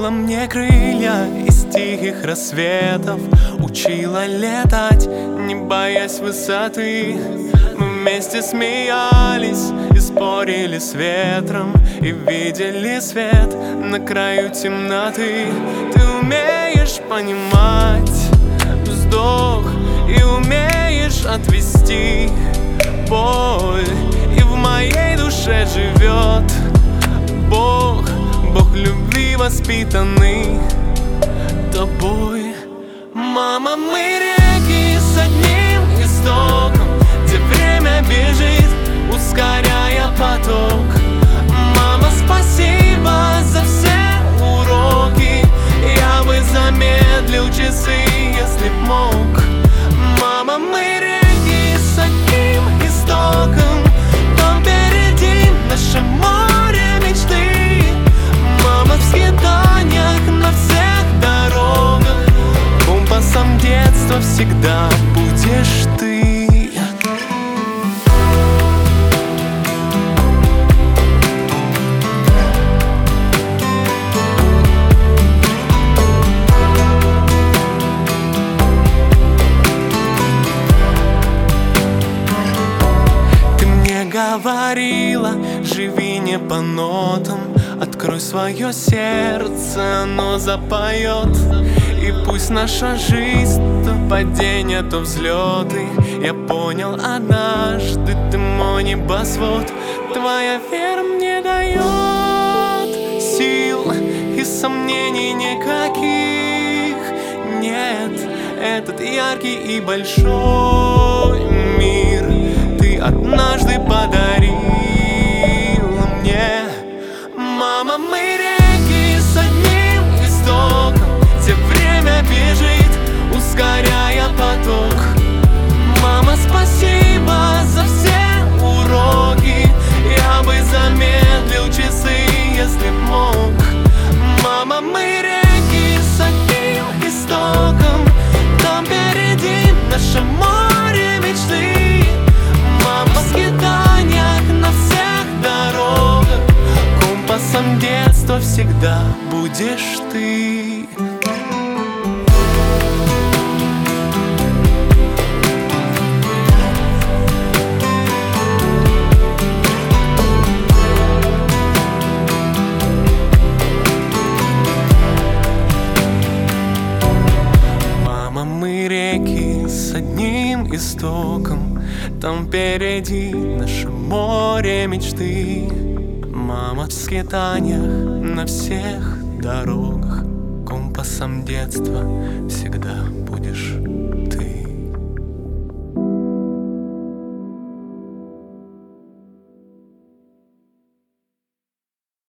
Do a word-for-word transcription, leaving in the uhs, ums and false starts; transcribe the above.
Дарила мне крылья из тихих рассветов, учила летать, не боясь высоты. Мы вместе смеялись и спорили с ветром, и видели свет на краю темноты. Ты умеешь понимать вздох и умеешь отвести боль, и в моей душе живет Бог, Бог любви, воспитанный тобой. Мама, мы реки с одним истоком, где время бежит, ускоряя поток. Мама, спасибо за все уроки, я бы замедлил часы, если б мог. Мама, мы реки с одним истоком, там впереди наше море мечты. Мама, в скитаниях на всех дорогах, компасом детства всегда будешь ты. Говорила, живи не по нотам, открой свое сердце, оно запоет. И пусть наша жизнь то падения, то взлеты. Я понял однажды, ты мой небосвод. Твоя вера мне дает сил и сомнений никаких нет. Этот яркий и большой мир ты однажды подарила мне. Мама, мы реки с одним истоком, где время бежит, ускоряя поток. Мама, спасибо за все уроки, я бы замедлил часы, если б мог. Мама, мы реки с одним истоком, там впереди наше море мечты. Мама, в скитаниях на всех дорогах, компасом детства всегда будешь ты. Мама, мы реки с одним истоком, там впереди наше море мечты. Мама, в скитаниях на всех дорогах, компасом детства всегда будешь